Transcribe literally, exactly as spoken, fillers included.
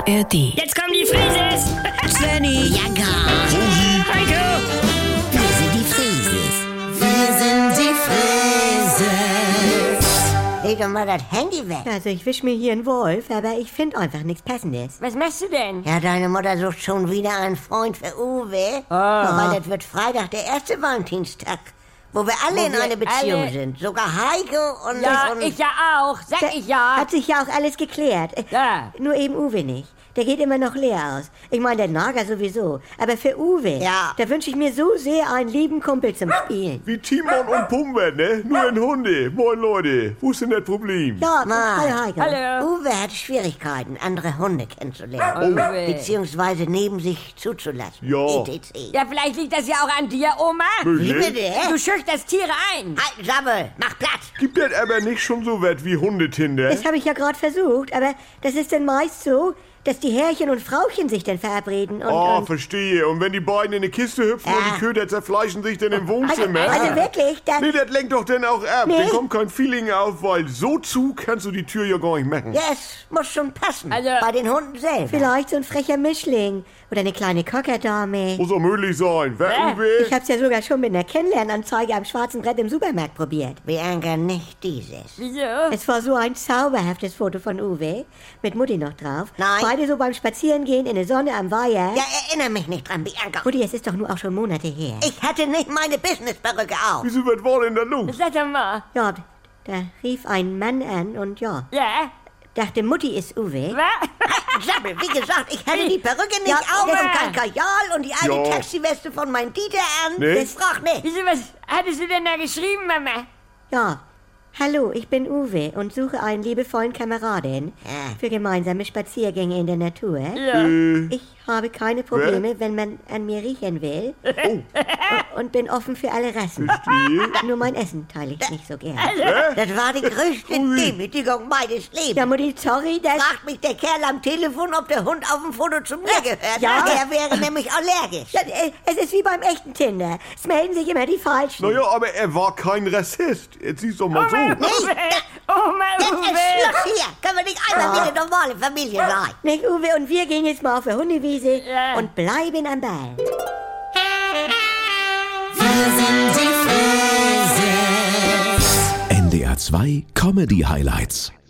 R D. Jetzt kommen die Frieses! Svenny, Ja, gar. Heiko! Wir sind die Frieses. Wir sind die Frieses. Leg doch mal das Handy weg. also ich wisch mir hier einen Wolf, aber ich finde einfach nichts Passendes. Was machst du denn? Ja, deine Mutter sucht schon wieder einen Freund für Uwe. Ah. Weil das wird Freitag der erste Valentinstag, wo wir alle Wo in wir einer Beziehung alle- sind. Sogar Heiko und... Ja, und ich ja auch. Sag Da ich ja. Hat sich ja auch alles geklärt. Äh, Ja. Nur eben Uwe nicht. Der geht immer noch leer aus. Ich meine, der Nager sowieso. Aber für Uwe, Ja. da wünsche ich mir so sehr einen lieben Kumpel zum Spielen. Wie Timon und Pumba, ne? Nur ein Hunde. Moin Leute, wo ist denn das Problem? Ja, Ma. hallo Heiko. Hallo. Uwe hat Schwierigkeiten, andere Hunde kennenzulernen. Oh, Uwe. Beziehungsweise neben sich zuzulassen. Ja. et cetera. Ja, vielleicht liegt das ja auch an dir, Oma. Wie Möglich? bitte? Du schüchterst Tiere ein. Halt, Sammel, mach Platz. Gibt das aber nicht schon so was wie Hundetinder? Das habe ich ja gerade versucht, aber das ist dann meist so, dass die Herrchen und Frauchen sich dann verabreden und... Oh, und verstehe. Und wenn die beiden in eine Kiste hüpfen und die Köder zerfleischen sich dann im also, Wohnzimmer? also wirklich, dann... Nee, das lenkt doch dann auch ab. Nee. Dann kommt kein Feeling auf, weil so zu kannst du die Tür ja gar nicht machen. Ja, es muss schon passen. Also- Bei den Hunden selber. Vielleicht so ein frecher Mischling oder eine kleine Cockerdame. Muss doch möglich sein. Wer, Hä? Uwe? Ich hab's ja sogar schon mit einer Kennenlernanzeige am schwarzen Brett im Supermarkt probiert. Bianca, nicht dieses. Wieso? Es war so ein zauberhaftes Foto von Uwe, mit Mutti noch drauf. Nein. Beide so beim Spazierengehen in der Sonne am Weiher. Ja, erinnere mich nicht dran, Bianca. Mutti, es ist doch nur auch schon Monate her. Ich hatte nicht meine Businessperücke auf. Wieso, was war denn da los? Sag doch mal. Ja, da rief ein Mann an und ja, Ja? dachte Mutti ist Uwe. Was? Sammel, wie gesagt, ich hatte die Perücke nicht Ja, auf das- und kein Kajal und die alte Ja. Taxiweste von meinem Dieter an. Nee. Das frag nicht. Wieso, was hattest du denn da geschrieben, Mama? Ja, hallo, ich bin Uwe und suche einen liebevollen Kameraden Ja. für gemeinsame Spaziergänge in der Natur. Ja. Äh, Ich habe keine Probleme, wenn man an mir riechen will. oh, Und bin offen für alle Rassen. verstehe. Nur mein Essen teile ich nicht so gern. Das war die größte Ui. Demütigung meines Lebens. Ja, Mutti, sorry, das... Fragt mich der Kerl am Telefon, ob der Hund auf dem Foto zu mir gehört. Ja. Er wäre nämlich allergisch. Ja, äh, es ist wie beim echten Tinder. Es melden sich immer die Falschen. Naja, aber er war kein Rassist. Jetzt siehst du mal so. Oma Uwe! Oma Jetzt ist Uwe! Schluss hier. Können wir nicht einmal wie eine normale Familie sein? Nicht, Uwe, und wir gehen jetzt mal auf der Hundewiese Ja. und bleiben am Ball. N D R zwei Comedy Highlights.